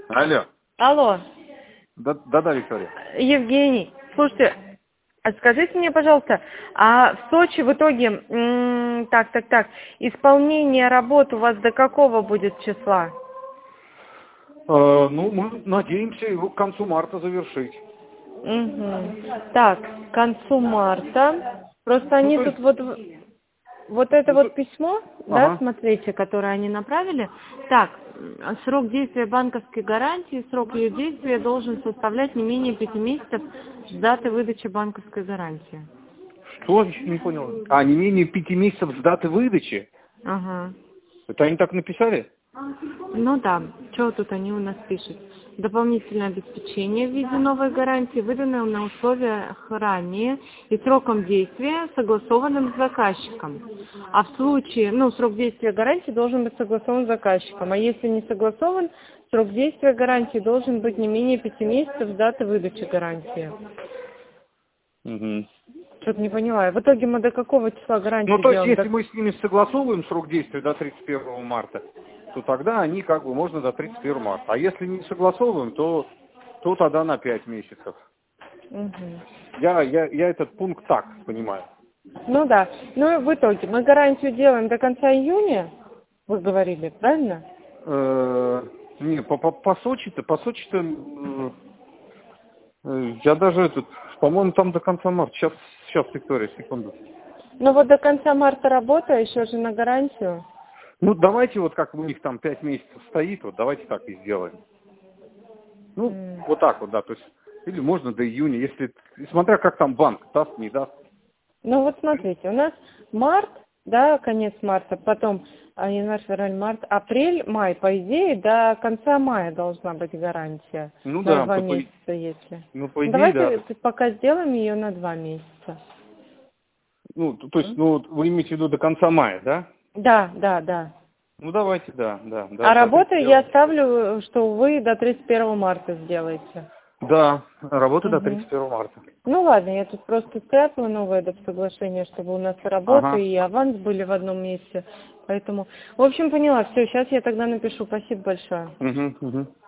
Алло. Алло. Да, Виктория. Евгений, слушайте, а скажите мне, пожалуйста, а в Сочи в итоге, исполнение работ у вас до какого будет числа? Ну, мы надеемся его к концу марта завершить. Угу. Так, к концу марта. Просто они то тут есть... вот это вот письмо, да, Ага. смотрите, которое они направили. Так, срок действия банковской гарантии, срок ее действия должен составлять не менее 5 месяцев с даты выдачи банковской гарантии. Что? Не понял. Не менее 5 месяцев с даты выдачи? Ага. Это они так написали? Ну да, что тут они у нас пишут? Дополнительное обеспечение в виде новой гарантии, выданное на условиях ранее и сроком действия, согласованным с заказчиком. А в случае, срок действия гарантии должен быть согласован с заказчиком. А если не согласован, срок действия гарантии должен быть не менее 5 месяцев с даты выдачи гарантии. Угу. Что-то не поняла. В итоге мы до какого числа гарантию То есть, делаем? если мы с ними согласовываем срок действия до 31 марта, то тогда они можно до 31 марта. А если не согласовываем, то тогда на 5 месяцев. Угу. Я этот пункт так понимаю. Ну да. Ну и в итоге мы гарантию делаем до конца июня, вы говорили, правильно? Не, по Сочи-то, я даже по-моему, там до конца марта. Сейчас, Виктория, секунду. Ну вот до конца марта работа, еще же на гарантию. Давайте как у них там 5 месяцев стоит, давайте так и сделаем. Вот так да, то есть, или можно до июня, если, смотря как там банк, даст, не даст. Ну вот смотрите, у нас март, да, конец марта, потом январь, февраль, март, апрель, май, по идее, до конца мая должна быть гарантия. На Да, 2 месяца, если. по идее, Давайте да. пока сделаем ее на 2 месяца. То есть, вы имеете в виду до конца мая, да? Да. Давайте, да. А До работы я 31. ставлю, что вы до 31 марта сделаете. Да, работа до Угу. 31 марта. Ну ладно, я тут просто стряпаю новое соглашение, чтобы у нас и работа, Ага. и аванс были в одном месте. Поэтому, в общем, поняла. Все, сейчас я тогда напишу. Спасибо большое. Угу.